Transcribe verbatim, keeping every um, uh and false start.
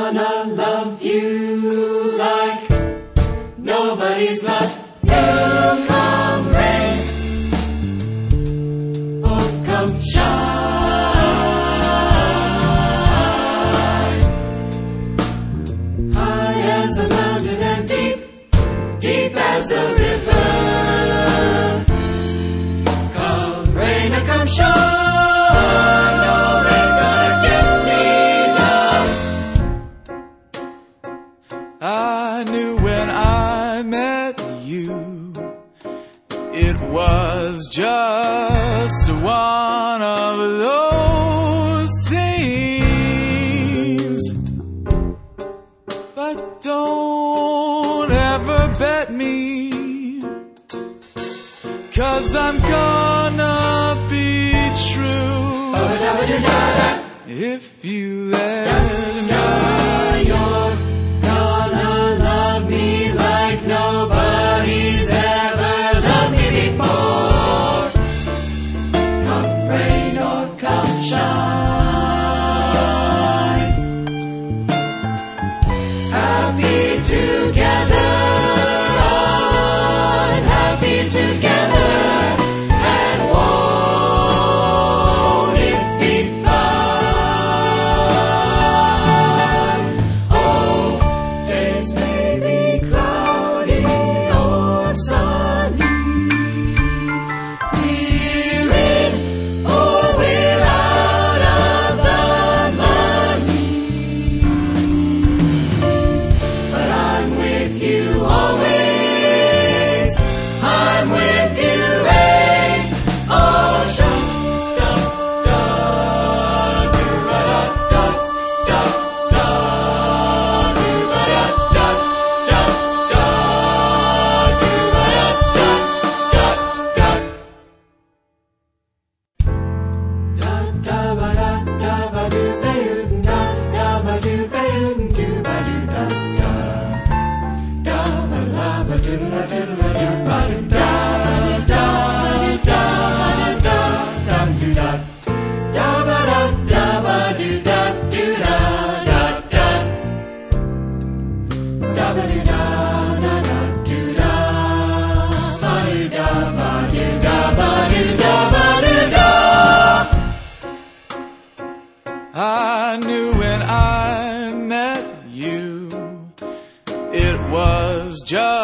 gonna love you like nobody's loved you. Come rain or come shine, high as a mountain and deep, deep as a river. Come rain or come shine, no rain gonna get me down. I knew when I met you, it was just one of those scenes. But don't ever bet me, 'cause I'm gonna be true if you let me. You're gonna love me like nobody's ever loved me before. Come rain or come shine, happy together, unhappy together, and won't it be fun? Oh, days may be cloudy or sunny, we're in or we're out of the money, but I'm with you always. I'm with you rain or shine. Da da do a da da da da do a da da da da do a da da da da da ba da da ba do ba da da ba do ba do ba do da da da ba la ba do la do la do ba do da da da da da do da da ba da da ba do da do da da da da ba do da da da do da ba do da ba do da ba do da ba do da. I knew when I met you, it was just